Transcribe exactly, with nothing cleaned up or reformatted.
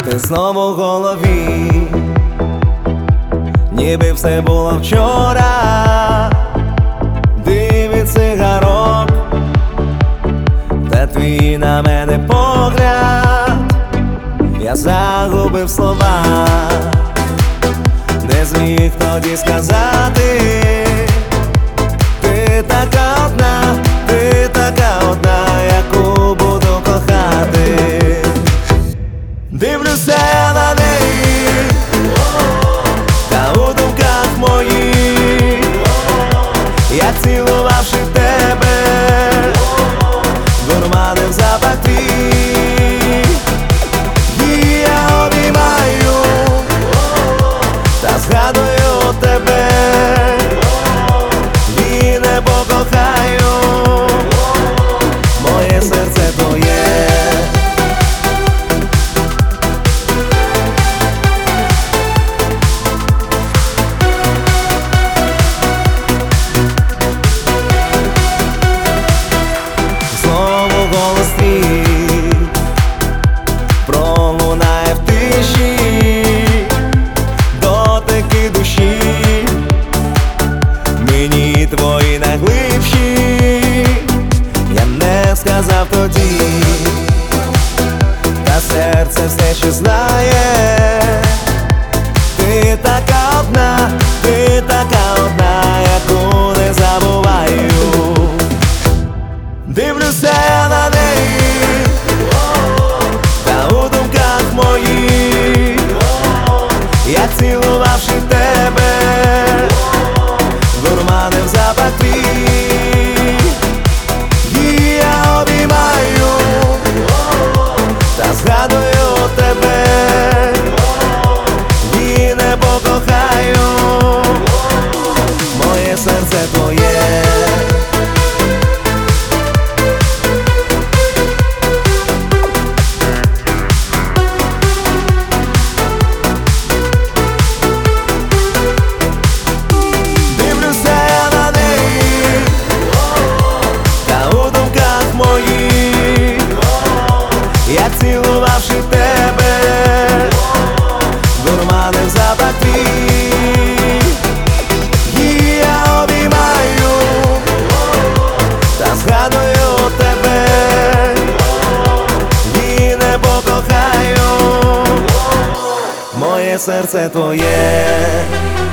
Ти знову в голові, ніби все було вчора. Дивить цигарок, та твій на мене погляд. Я загубив слова, не зміг тоді сказати. Ти така одна, ти така одна, яку буду кохати. Дивлюся я на неї, та у думках моїх я, цілувавши тебе, дурманив запах твій. І я обіймаю, та згадую тебе, і не покохаю, моє серце твоє. Пролунає в тиші дотики душі, мені твої найглибші. Я не сказав тоді, та серце все ще знає. Ти така одна, ти така одна, яку не забуваю. Дивлюся я на неї, та у думках моїх я, цілувавши тебе, дурманив запах твій. І я обіймаю, та згадую тебе, і не покохаю, моє серце твоє. Я, цілувавши тебе, дурманив запах твій. І я обіймаю, та згадую тебе, і не покохаю, моє серце твоє.